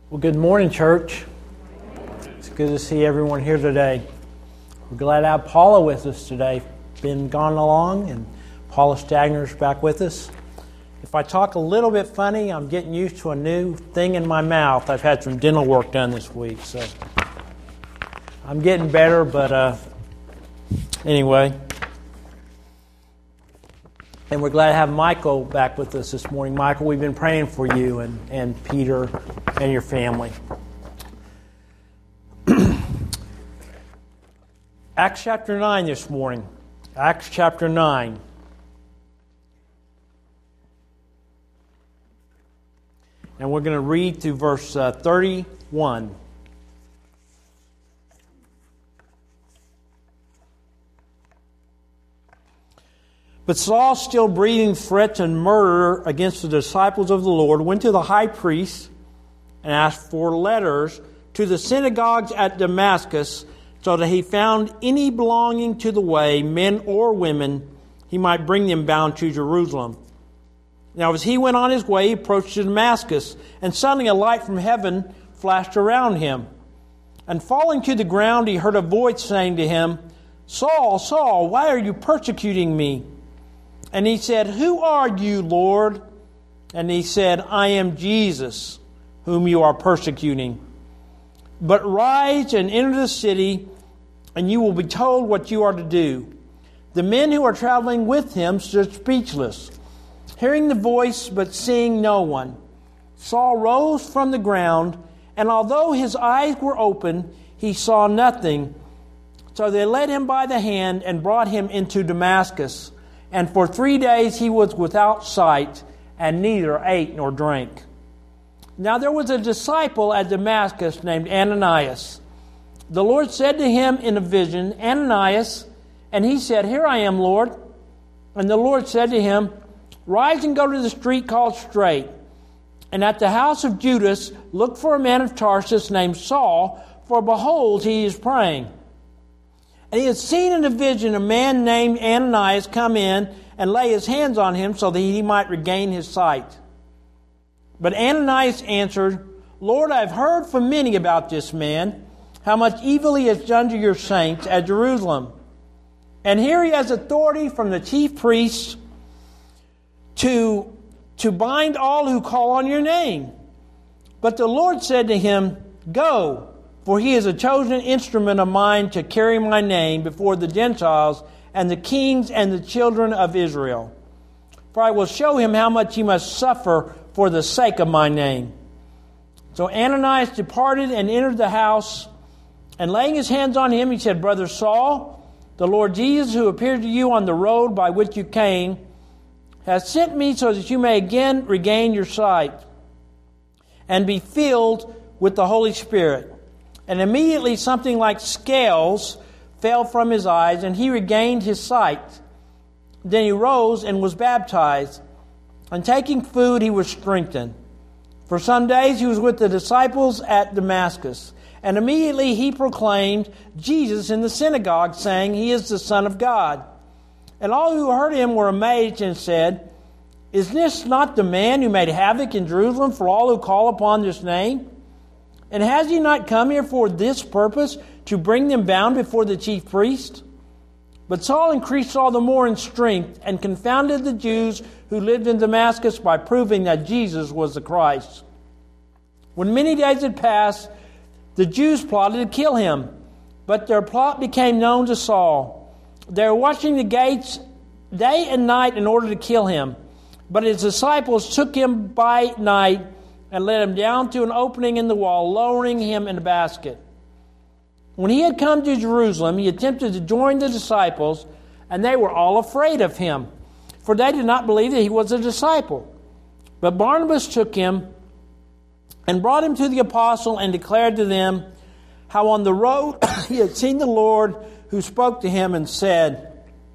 Well, good morning, church. It's good to see everyone here today. We're glad to have Paula with us today. Been gone along, and Paula Stagner's back with us. If I talk a little bit funny, I'm getting used to a new thing in my mouth. I've had some dental work done this week, so I'm getting better, but anyway. And we're glad to have Michael back with us this morning. Michael, we've been praying for you and Peter and your family. Acts chapter 9 this morning. Acts chapter 9. And we're going to read through verse 31. But Saul, still breathing threats and murder against the disciples of the Lord, went to the high priest and asked for letters to the synagogues at Damascus, so that he found any belonging to the way, men or women, he might bring them bound to Jerusalem. Now as he went on his way, he approached Damascus, and suddenly a light from heaven flashed around him. And falling to the ground, he heard a voice saying to him, "Saul, Saul, why are you persecuting me?" And he said, "Who are you, Lord?" And he said, "I am Jesus, whom you are persecuting. But rise and enter the city, and you will be told what you are to do." The men who were traveling with him stood speechless, hearing the voice but seeing no one. Saul rose from the ground, and although his eyes were open, he saw nothing. So they led him by the hand and brought him into Damascus. And for 3 days he was without sight, and neither ate nor drank. Now there was a disciple at Damascus named Ananias. The Lord said to him in a vision, "Ananias," and he said, "Here I am, Lord." And the Lord said to him, "Rise and go to the street called Straight, and at the house of Judas look for a man of Tarsus named Saul, for behold, he is praying. And he had seen in a vision a man named Ananias come in and lay his hands on him so that he might regain his sight. But Ananias answered, "Lord, I have heard from many about this man, how much evil he has done to your saints at Jerusalem. And here he has authority from the chief priests to bind all who call on your name." But the Lord said to him, "Go, for he is a chosen instrument of mine to carry my name before the Gentiles and the kings and the children of Israel. For I will show him how much he must suffer for the sake of my name." So Ananias departed and entered the house, and laying his hands on him, he said, "Brother Saul, the Lord Jesus, who appeared to you on the road by which you came, has sent me so that you may again regain your sight and be filled with the Holy Spirit." And immediately something like scales fell from his eyes, and he regained his sight. Then he rose and was baptized. And taking food, he was strengthened. For some days he was with the disciples at Damascus. And immediately he proclaimed Jesus in the synagogue, saying, "He is the Son of God." And all who heard him were amazed and said, "Is this not the man who made havoc in Jerusalem for all who call upon this name? And has he not come here for this purpose, to bring them bound before the chief priest?" But Saul increased all the more in strength and confounded the Jews who lived in Damascus by proving that Jesus was the Christ. When many days had passed, the Jews plotted to kill him, but their plot became known to Saul. They were watching the gates day and night in order to kill him. But his disciples took him by night and let him down through an opening in the wall, lowering him in a basket. When he had come to Jerusalem, he attempted to join the disciples, and they were all afraid of him, for they did not believe that he was a disciple. But Barnabas took him and brought him to the apostle and declared to them how on the road he had seen the Lord, who spoke to him and said,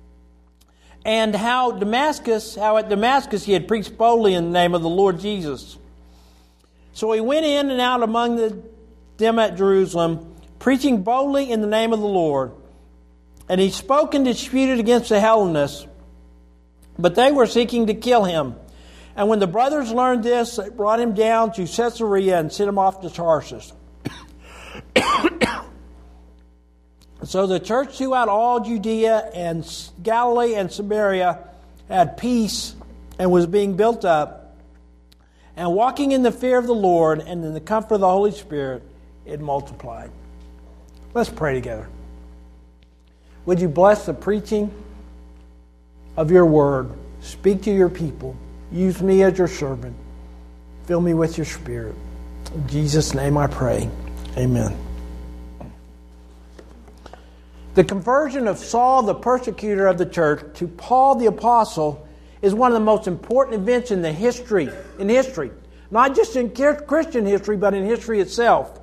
and how at Damascus he had preached boldly in the name of the Lord Jesus. So he went in and out among them at Jerusalem, preaching boldly in the name of the Lord. And he spoke and disputed against the Hellenists, but they were seeking to kill him. And when the brothers learned this, they brought him down to Caesarea and sent him off to Tarsus. So the church throughout all Judea and Galilee and Samaria had peace and was being built up. And walking in the fear of the Lord and in the comfort of the Holy Spirit, it multiplied. Let's pray together. Would you bless the preaching of your word? Speak to your people. Use me as your servant. Fill me with your Spirit. In Jesus' name I pray. Amen. The conversion of Saul, the persecutor of the church, to Paul the apostle is one of the most important events in history. Not just in Christian history, but in history itself.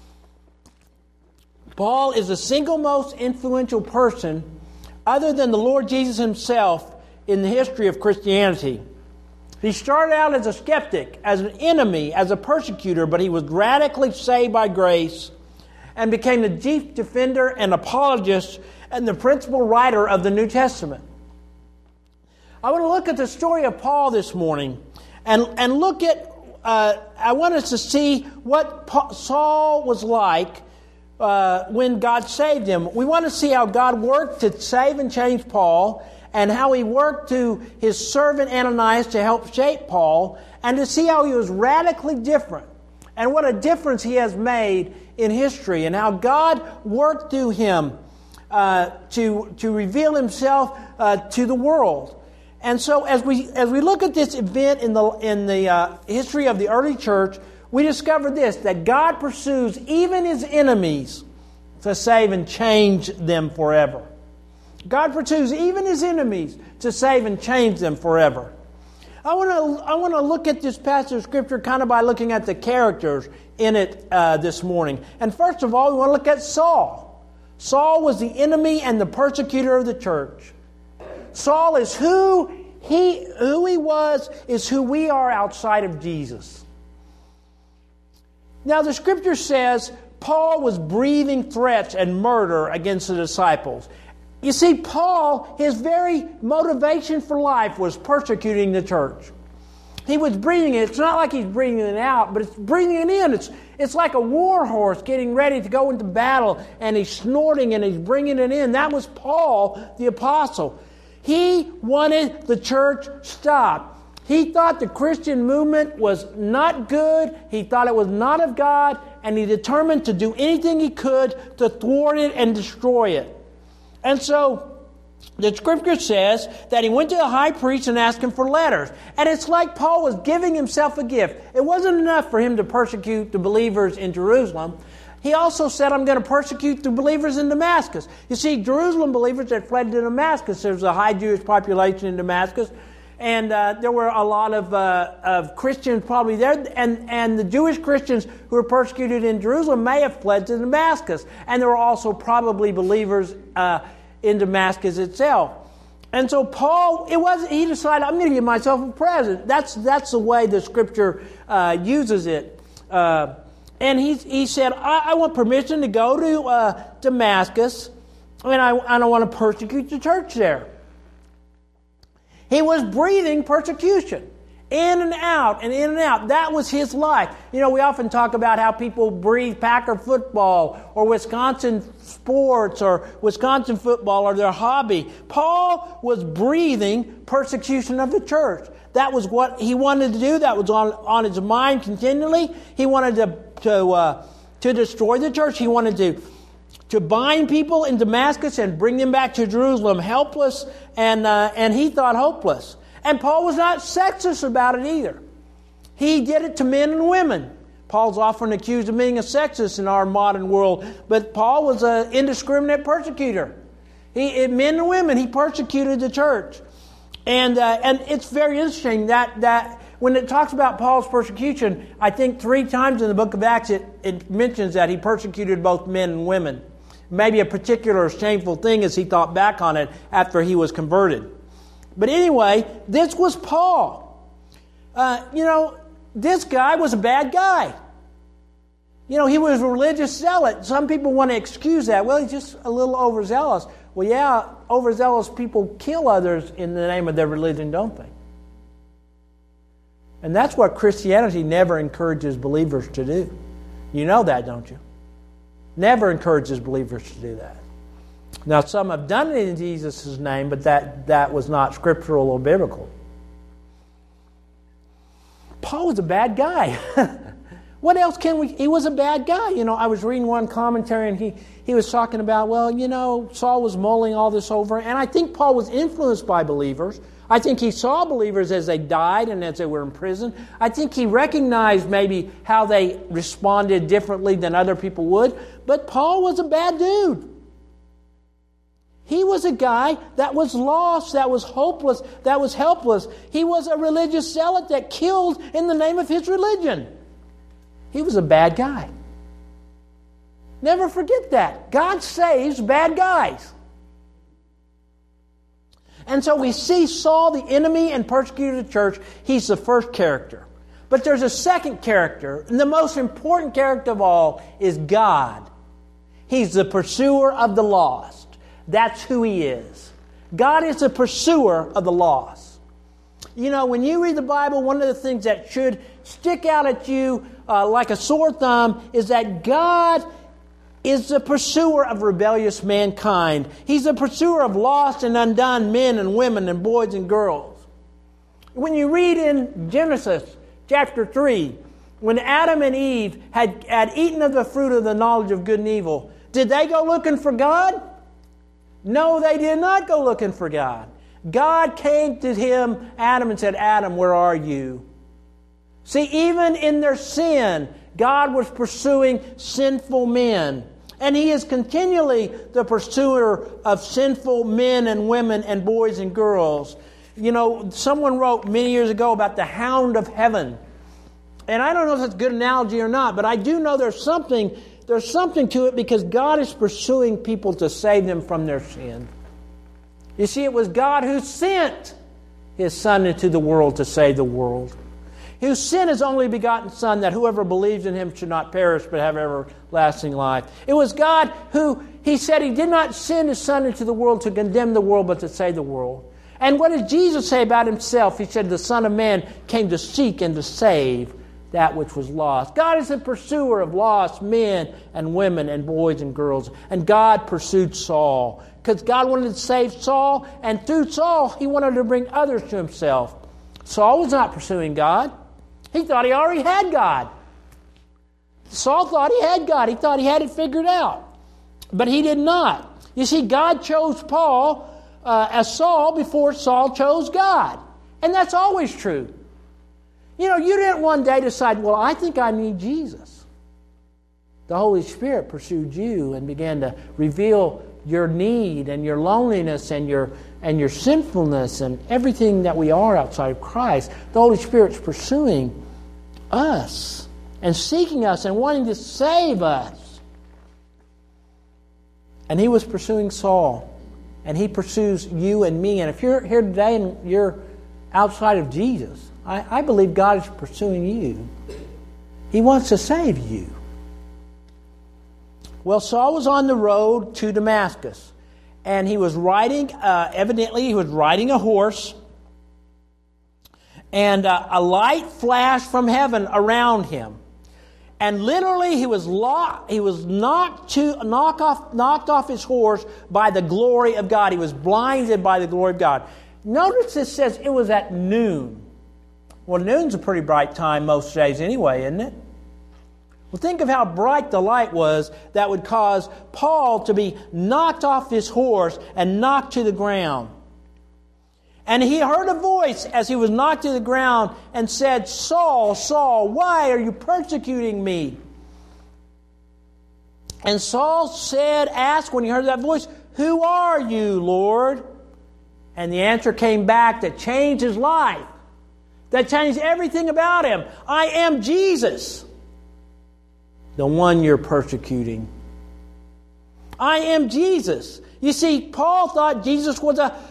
Paul is the single most influential person, other than the Lord Jesus himself, in the history of Christianity. He started out as a skeptic, as an enemy, as a persecutor, but he was radically saved by grace and became the chief defender and apologist and the principal writer of the New Testament. I want to look at the story of Paul this morning and look at, I want us to see what Saul was like when God saved him. We want to see how God worked to save and change Paul, and how he worked to his servant Ananias to help shape Paul, and to see how he was radically different, and what a difference he has made in history, and how God worked through him to reveal himself to the world. And so as we look at this event in the history of the early church, we discover this, that God pursues even his enemies to save and change them forever. God pursues even his enemies to save and change them forever. I want to look at this passage of Scripture kind of by looking at the characters in it this morning. And first of all, we want to look at Saul. Saul was the enemy and the persecutor of the church. Saul is who he was, is who we are outside of Jesus. Now the Scripture says Paul was breathing threats and murder against the disciples. You see, Paul, his very motivation for life was persecuting the church. He was breathing it. It's not like he's breathing it out, but it's breathing it in. It's like a war horse getting ready to go into battle, and he's snorting and he's bringing it in. That was Paul, the apostle. He wanted the church stopped. He thought the Christian movement was not good. He thought it was not of God, and he determined to do anything he could to thwart it and destroy it. And so the Scripture says that he went to the high priest and asked him for letters. And it's like Paul was giving himself a gift. It wasn't enough for him to persecute the believers in Jerusalem. He also said, I'm going to persecute the believers in Damascus. You see, Jerusalem believers that fled to Damascus, there's a high Jewish population in Damascus. And there were a lot of Christians probably there. And the Jewish Christians who were persecuted in Jerusalem may have fled to Damascus. And there were also probably believers in Damascus itself. And so Paul, he decided, I'm going to give myself a present. That's the way the Scripture uses it. And he said, I want permission to go to Damascus, and I don't want to persecute the church there. He was breathing persecution, in and out and in and out. That was his life. You know, we often talk about how people breathe Packer football or Wisconsin sports or Wisconsin football or their hobby. Paul was breathing persecution of the church. That was what he wanted to do. That was on his mind continually. He wanted to destroy the church. He wanted to bind people in Damascus and bring them back to Jerusalem helpless and he thought hopeless. And Paul was not sexist about it either. He did it to men and women. Paul's often accused of being a sexist in our modern world, but Paul was an indiscriminate persecutor. Men and women, he persecuted the church. And it's very interesting that when it talks about Paul's persecution, I think 3 times in the book of Acts it mentions that he persecuted both men and women. Maybe a particular shameful thing as he thought back on it after he was converted. But anyway, this was Paul. This guy was a bad guy. He was a religious zealot. Some people want to excuse that. Well, he's just a little overzealous. Well, yeah, overzealous people kill others in the name of their religion, don't they? And that's what Christianity never encourages believers to do. You know that, don't you? Never encourages believers to do that. Now, some have done it in Jesus' name, but that was not scriptural or biblical. Paul was a bad guy. What else can we... He was a bad guy. You know, I was reading one commentary and he was talking about, well, you know, Saul was mulling all this over. And I think Paul was influenced by believers. I think he saw believers as they died and as they were in prison. I think he recognized maybe how they responded differently than other people would. But Paul was a bad dude. He was a guy that was lost, that was hopeless, that was helpless. He was a religious zealot that killed in the name of his religion. He was a bad guy. Never forget that. God saves bad guys. And so we see Saul, the enemy and persecutor of the church. He's the first character. But there's a second character, and the most important character of all is God. He's the pursuer of the lost. That's who He is. God is the pursuer of the lost. You know, when you read the Bible, one of the things that should stick out at you like a sore thumb is that God is the pursuer of rebellious mankind. He's the pursuer of lost and undone men and women and boys and girls. When you read in Genesis chapter 3, when Adam and Eve had eaten of the fruit of the knowledge of good and evil, did they go looking for God? No, they did not go looking for God. God came to Adam, and said, Adam, where are you? See, even in their sin, God was pursuing sinful men. And He is continually the pursuer of sinful men and women and boys and girls. You know, someone wrote many years ago about the hound of heaven. And I don't know if that's a good analogy or not, but I do know there's something to it because God is pursuing people to save them from their sin. You see, it was God who sent His Son into the world to save the world. Who sent His only begotten Son, that whoever believes in Him should not perish but have everlasting life. It was God who, He said He did not send His Son into the world to condemn the world, but to save the world. And what did Jesus say about Himself? He said, the Son of Man came to seek and to save that which was lost. God is the pursuer of lost men and women and boys and girls. And God pursued Saul. Because God wanted to save Saul, and through Saul, He wanted to bring others to Himself. Saul was not pursuing God. He thought he already had God. Saul thought he had God. He thought he had it figured out. But he did not. You see, God chose Paul as Saul before Saul chose God. And that's always true. You know, you didn't one day decide, well, I think I need Jesus. The Holy Spirit pursued you and began to reveal your need and your loneliness and your sinfulness and everything that we are outside of Christ. The Holy Spirit's pursuing us and seeking us and wanting to save us. And He was pursuing Saul. And He pursues you and me. And if you're here today and you're outside of Jesus, I believe God is pursuing you. He wants to save you. Well, Saul was on the road to Damascus. And he was riding, evidently he was riding a horse. And a light flashed from heaven around him. And literally he was knocked off his horse by the glory of God. He was blinded by the glory of God. Notice it says it was at noon. Well, noon's a pretty bright time most days anyway, isn't it? Well, think of how bright the light was that would cause Paul to be knocked off his horse and knocked to the ground. And he heard a voice as he was knocked to the ground and said, Saul, Saul, why are you persecuting me? And Saul asked when he heard that voice, who are you, Lord? And the answer came back that changed his life. That changed everything about him. I am Jesus, the one you're persecuting. I am Jesus. You see, Paul thought Jesus was a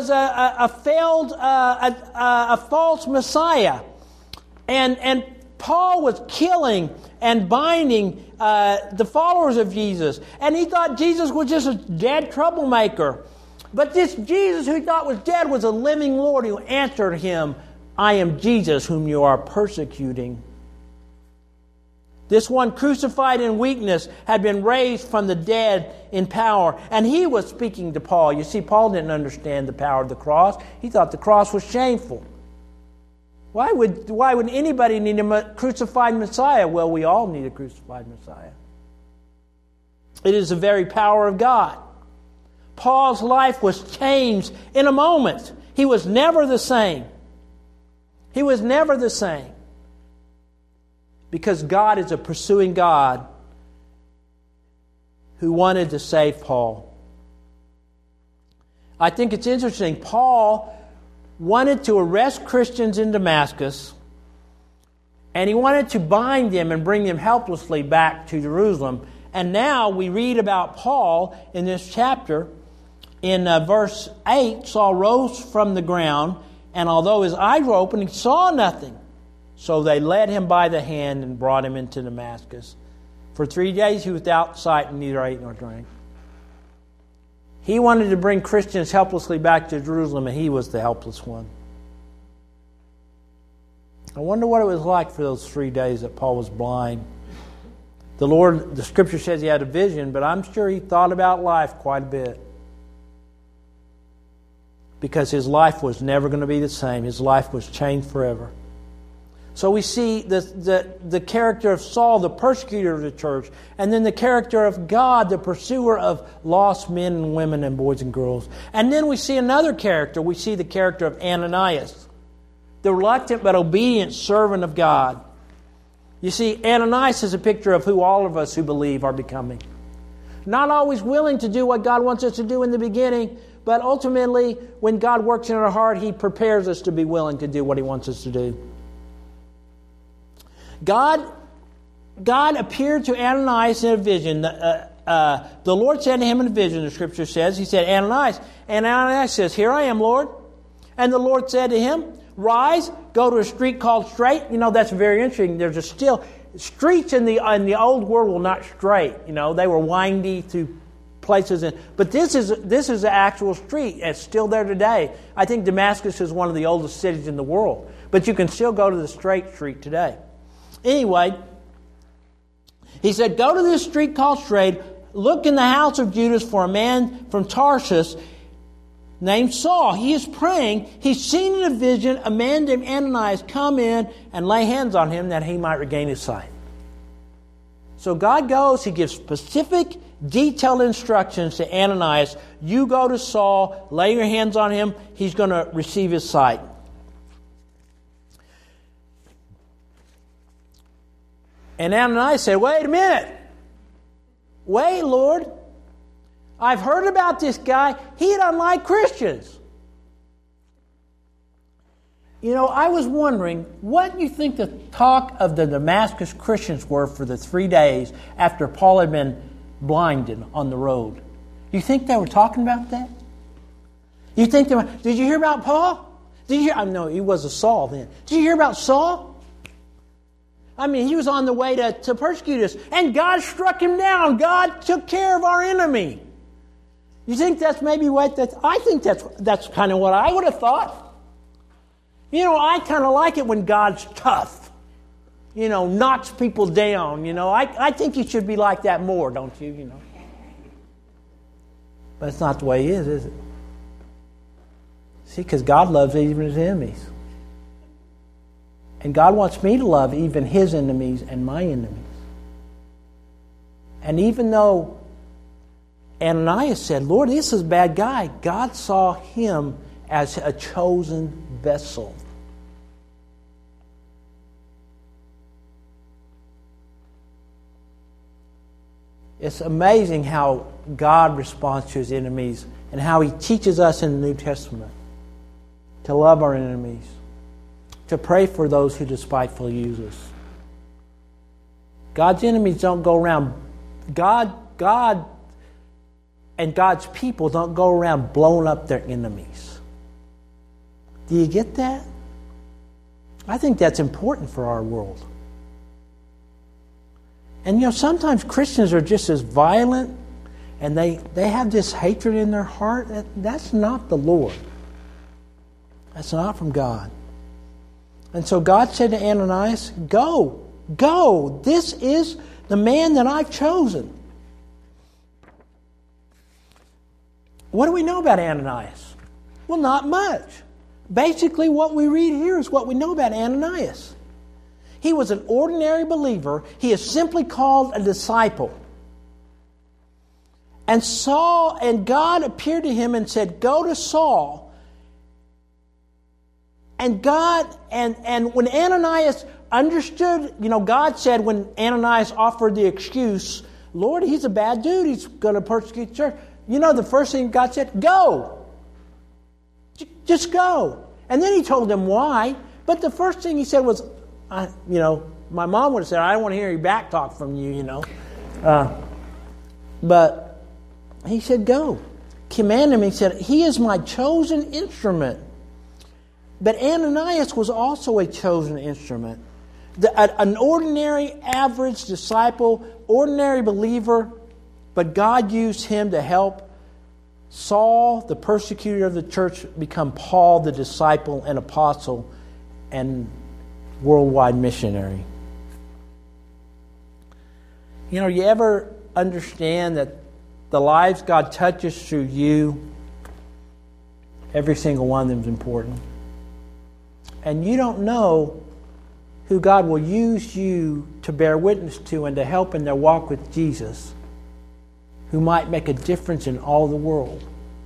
false Messiah, and Paul was killing and binding the followers of Jesus, and he thought Jesus was just a dead troublemaker. But this Jesus who he thought was dead was a living Lord who answered him, I am Jesus whom you are persecuting. This one crucified in weakness had been raised from the dead in power. And he was speaking to Paul. You see, Paul didn't understand the power of the cross. He thought the cross was shameful. Why would anybody need a crucified Messiah? Well, we all need a crucified Messiah. It is the very power of God. Paul's life was changed in a moment. He was never the same. He was never the same. Because God is a pursuing God who wanted to save Paul. I think it's interesting. Paul wanted to arrest Christians in Damascus, and he wanted to bind them and bring them helplessly back to Jerusalem. And now we read about Paul in this chapter. In verse 8, Saul rose from the ground, and although his eyes were open, he saw nothing. So they led him by the hand and brought him into Damascus. For 3 days he was without sight and neither ate nor drank. He wanted to bring Christians helplessly back to Jerusalem, and he was the helpless one. I wonder what it was like for those 3 days that Paul was blind. The Scripture says he had a vision, but I'm sure he thought about life quite a bit. Because his life was never going to be the same. His life was changed forever. So we see the character of Saul, the persecutor of the church, and then the character of God, the pursuer of lost men and women and boys and girls. And then we see another character. We see the character of Ananias, the reluctant but obedient servant of God. You see, Ananias is a picture of who all of us who believe are becoming. Not always willing to do what God wants us to do in the beginning, but ultimately, when God works in our heart, He prepares us to be willing to do what He wants us to do. God appeared to Ananias in a vision. The Lord said to him in a vision, the Scripture says, He said, Ananias. And Ananias says, Here I am, Lord. And the Lord said to him, Rise, go to a street called Straight. You know, that's very interesting. There's streets in the old world were not straight. You know, they were windy through places. But this is the actual street. It's still there today. I think Damascus is one of the oldest cities in the world. But you can still go to the straight street today. Anyway, he said, Go to this street called Straight. Look in the house of Judas for a man from Tarsus named Saul. He is praying. He's seen in a vision a man named Ananias come in and lay hands on him that he might regain his sight. So God goes, He gives specific, detailed instructions to Ananias. You go to Saul, lay your hands on him, he's going to receive his sight. And Ananias said, Wait a minute. Wait, Lord. I've heard about this guy. He doesn't like Christians. You know, I was wondering, what you think the talk of the Damascus Christians were for the 3 days after Paul had been blinded on the road? You think they were talking about that? You think they were, did you hear about Paul? No, he was a Saul then. Did you hear about Saul? I mean, he was on the way to persecute us. And God struck him down. God took care of our enemy. You think that's maybe what that's... I think that's kind of what I would have thought. You know, I kind of like it when God's tough. You know, knocks people down. You know, I think He should be like that more, don't you? You know. But it's not the way He is it? See, because God loves even His enemies. And God wants me to love even His enemies and my enemies. And even though Ananias said, Lord, this is a bad guy, God saw him as a chosen vessel. It's amazing how God responds to His enemies and how He teaches us in the New Testament to love our enemies, to pray for those who despitefully use us. God's enemies don't go around. God and God's people don't go around blowing up their enemies. Do you get that? I think that's important for our world. And you know, sometimes Christians are just as violent and they have this hatred in their heart. That's not the Lord. That's not from God. And so God said to Ananias, go. This is the man that I've chosen. What do we know about Ananias? Well, not much. Basically, what we read here is what we know about Ananias. He was an ordinary believer. He is simply called a disciple. And God appeared to him and said, go to Saul. And when Ananias understood, God said when Ananias offered the excuse, Lord, he's a bad dude, he's going to persecute the church. The first thing God said, go. Just go. And then he told them why. But the first thing he said was, my mom would have said, I don't want to hear your back talk from you, But he said, go. Command him. He said, he is my chosen instrument. But Ananias was also a chosen instrument. An ordinary, average disciple, ordinary believer, but God used him to help Saul, the persecutor of the church, become Paul, the disciple and apostle and worldwide missionary. You ever understand that the lives God touches through you, every single one of them is important. And you don't know who God will use you to bear witness to and to help in their walk with Jesus, who might make a difference in all the world.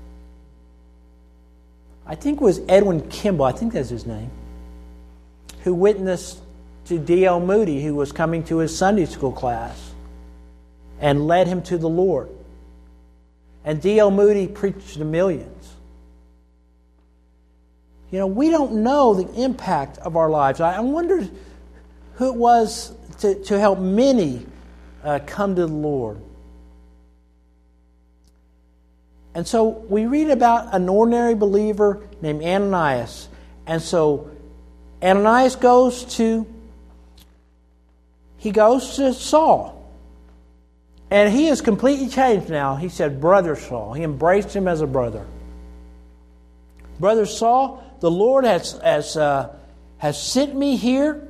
I think it was Edwin Kimball, I think that's his name, who witnessed to D.L. Moody, who was coming to his Sunday school class, and led him to the Lord. And D.L. Moody preached to millions. We don't know the impact of our lives. I wondered who it was to help many come to the Lord. And so we read about an ordinary believer named Ananias. And so Ananias goes to Saul. And he is completely changed now. He said, Brother Saul. He embraced him as a brother. Brother Saul, the Lord has sent me here.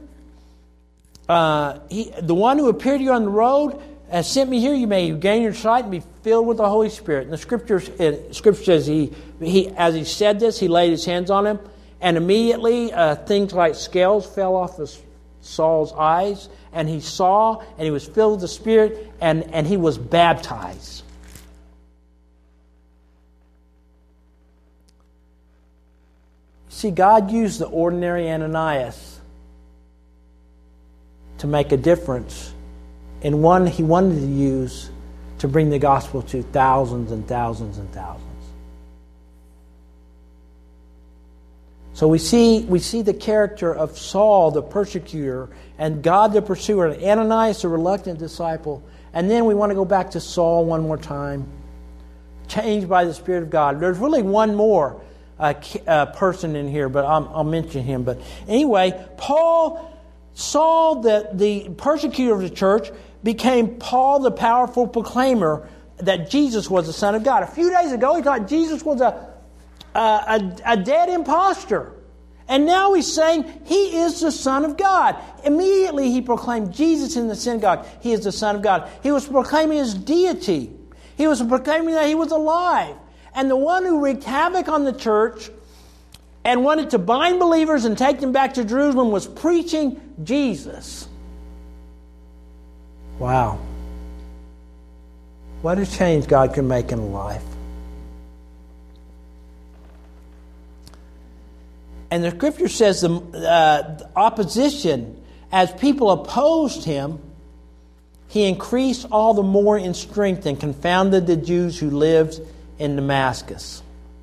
The one who appeared to you on the road has sent me here. You may gain your sight and be filled with the Holy Spirit. And the Scripture says he as he said this, he laid his hands on him, and immediately things like scales fell off of Saul's eyes, and he saw, and he was filled with the Spirit, and he was baptized. See, God used the ordinary Ananias to make a difference in one He wanted to use to bring the gospel to thousands and thousands and thousands. So we see the character of Saul, the persecutor, and God, the pursuer, and Ananias, the reluctant disciple. And then we want to go back to Saul one more time, changed by the Spirit of God. There's really one more person in here, but I'll mention him. But anyway, Saul, the persecutor of the church, became Paul, the powerful proclaimer that Jesus was the Son of God. A few days ago, he thought Jesus was a dead imposter. And now he's saying he is the Son of God. Immediately he proclaimed Jesus in the synagogue. He is the Son of God. He was proclaiming his deity. He was proclaiming that he was alive. And the one who wreaked havoc on the church and wanted to bind believers and take them back to Jerusalem was preaching Jesus. Wow. What a change God can make in a life. And the Scripture says the opposition, as people opposed him, he increased all the more in strength and confounded the Jews who lived in Damascus.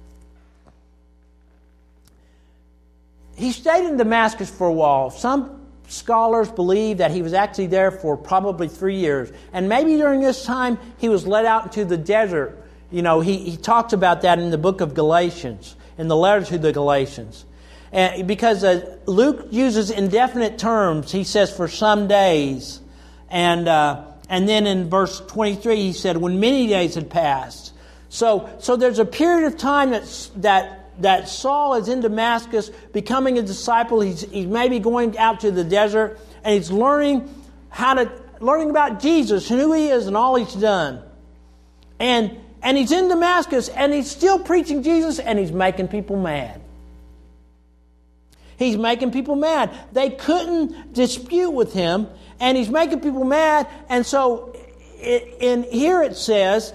He stayed in Damascus for a while. Some scholars believe that he was actually there for probably 3 years. And maybe during this time he was led out into the desert. He talks about that in the book of Galatians, in the letter to the Galatians. And because Luke uses indefinite terms, he says for some days. And then in verse 23 he said when many days had passed. So there's a period of time that that Saul is in Damascus becoming a disciple. He's maybe going out to the desert and he's learning about Jesus and who He is and all He's done. And he's in Damascus and he's still preaching Jesus and he's making people mad. He's making people mad. They couldn't dispute with him and he's making people mad. And so in here it says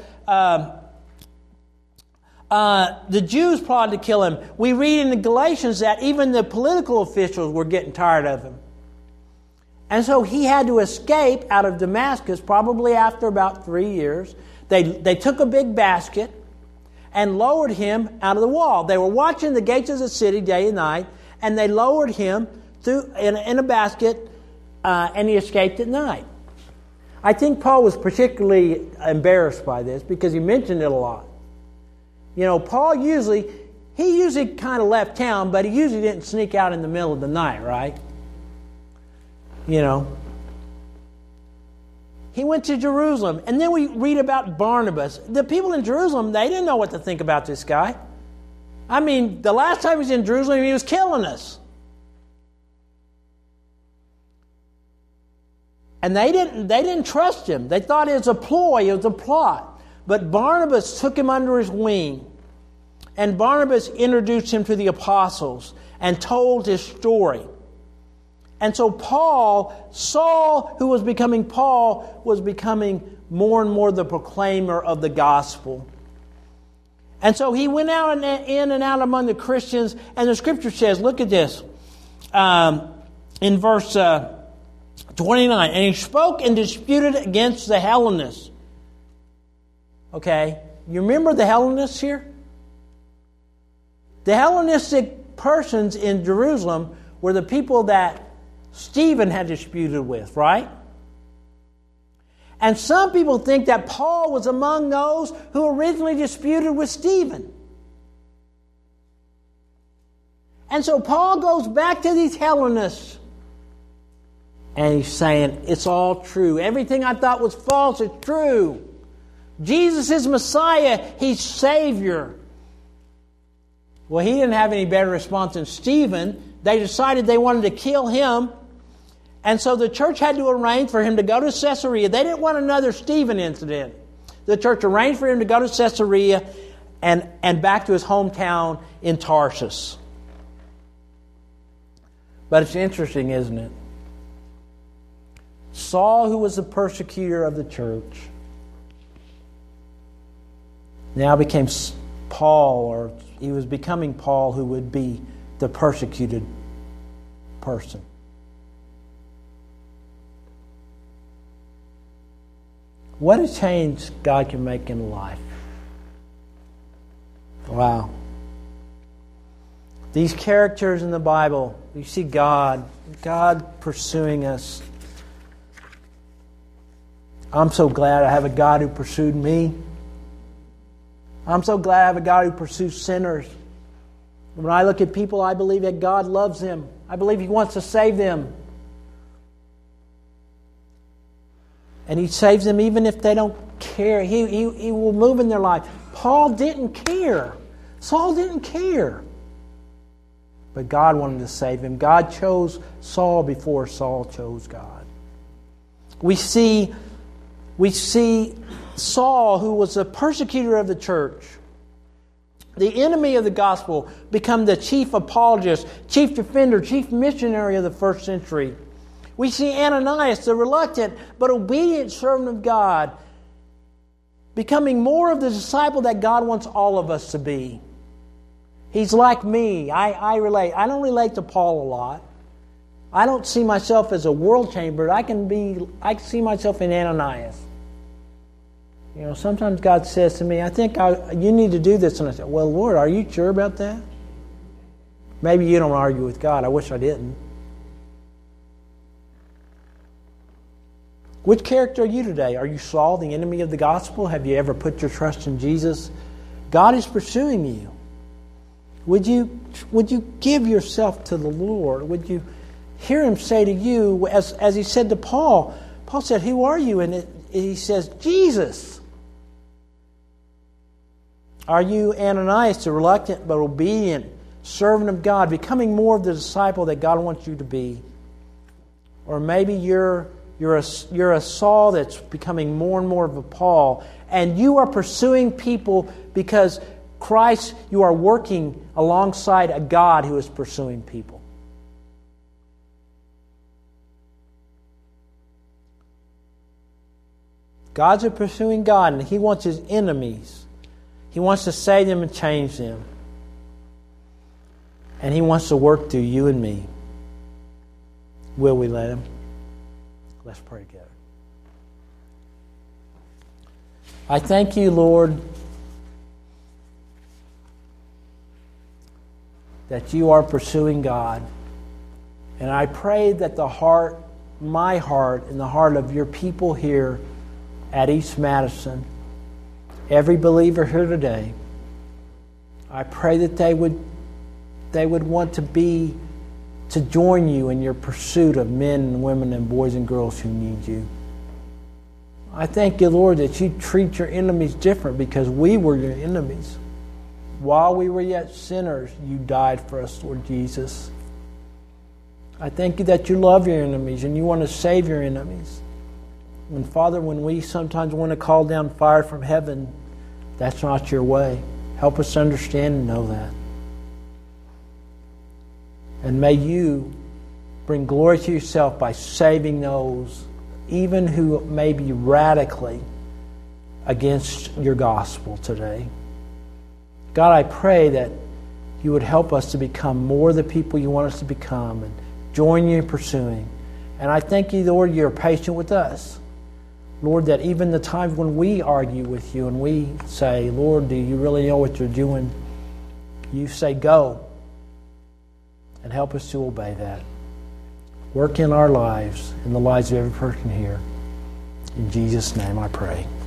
the Jews plotted to kill him. We read in the Galatians that even the political officials were getting tired of him. And so he had to escape out of Damascus probably after about 3 years. They took a big basket and lowered him out of the wall. They were watching the gates of the city day and night, and they lowered him through in a basket, and he escaped at night. I think Paul was particularly embarrassed by this because he mentioned it a lot. You know, Paul usually kind of left town, but he usually didn't sneak out in the middle of the night, right? You know. He went to Jerusalem. And then we read about Barnabas. The people in Jerusalem, they didn't know what to think about this guy. I mean, the last time he was in Jerusalem, he was killing us. And they didn't trust him. They thought it was a ploy, it was a plot. But Barnabas took him under his wing. And Barnabas introduced him to the apostles and told his story. And so Saul, who was becoming Paul, was becoming more and more the proclaimer of the gospel. And so he went out and in and out among the Christians. And the Scripture says, look at this, in verse 29. And he spoke and disputed against the Hellenists. Okay, you remember the Hellenists here? The Hellenistic persons in Jerusalem were the people that Stephen had disputed with, right? And some people think that Paul was among those who originally disputed with Stephen. And so Paul goes back to these Hellenists and he's saying, it's all true. Everything I thought was false is true. Jesus is Messiah. He's Savior. Well, he didn't have any better response than Stephen. They decided they wanted to kill him. And so the church had to arrange for him to go to Caesarea. They didn't want another Stephen incident. The church arranged for him to go to Caesarea and back to his hometown in Tarsus. But it's interesting, isn't it? Saul, who was the persecutor of the church, now became Paul, or he was becoming Paul, who would be the persecuted person. What a change God can make in life. Wow. These characters in the Bible, you see God pursuing us. I'm so glad I have a God who pursued me. I'm so glad I have a God who pursues sinners. When I look at people, I believe that God loves them. I believe He wants to save them. And He saves them even if they don't care. He will move in their life. Paul didn't care. Saul didn't care. But God wanted to save him. God chose Saul before Saul chose God. We see Saul, who was a persecutor of the church, the enemy of the gospel, become the chief apologist, chief defender, chief missionary of the first century. We see Ananias, the reluctant but obedient servant of God, becoming more of the disciple that God wants all of us to be. He's like me. I relate. I don't relate to Paul a lot. I don't see myself as a world changer. I can see myself in Ananias. You know, sometimes God says to me, I think you need to do this. And I say, well, Lord, are you sure about that? Maybe you don't argue with God. I wish I didn't. Which character are you today? Are you Saul, the enemy of the gospel? Have you ever put your trust in Jesus? God is pursuing you. Would you give yourself to the Lord? Would you hear Him say to you, as He said to Paul? Paul said, who are you? And he says, Jesus. Are you Ananias, the reluctant but obedient servant of God, becoming more of the disciple that God wants you to be? Or maybe you're a Saul that's becoming more and more of a Paul, and you are pursuing people because Christ, you are working alongside a God who is pursuing people. God's a pursuing God, and He wants His enemies. He wants to save them and change them. And He wants to work through you and me. Will we let Him? Let's pray together. I thank you, Lord, that you are pursuing God. And I pray that my heart, and the heart of your people here at East Madison, every believer here today, I pray that they would want to join you in your pursuit of men and women and boys and girls who need you. I thank you, Lord, that you treat your enemies different because we were your enemies. While we were yet sinners, you died for us, Lord Jesus. I thank you that you love your enemies and you want to save your enemies. And Father, when we sometimes want to call down fire from heaven, that's not your way. Help us understand and know that. And may you bring glory to yourself by saving those, even who may be radically against your gospel today. God, I pray that you would help us to become more the people you want us to become and join you in pursuing. And I thank you, Lord, you're patient with us. Lord, that even the times when we argue with you and we say, Lord, do you really know what you're doing? You say, go. And help us to obey that. Work in our lives, in the lives of every person here. In Jesus' name I pray.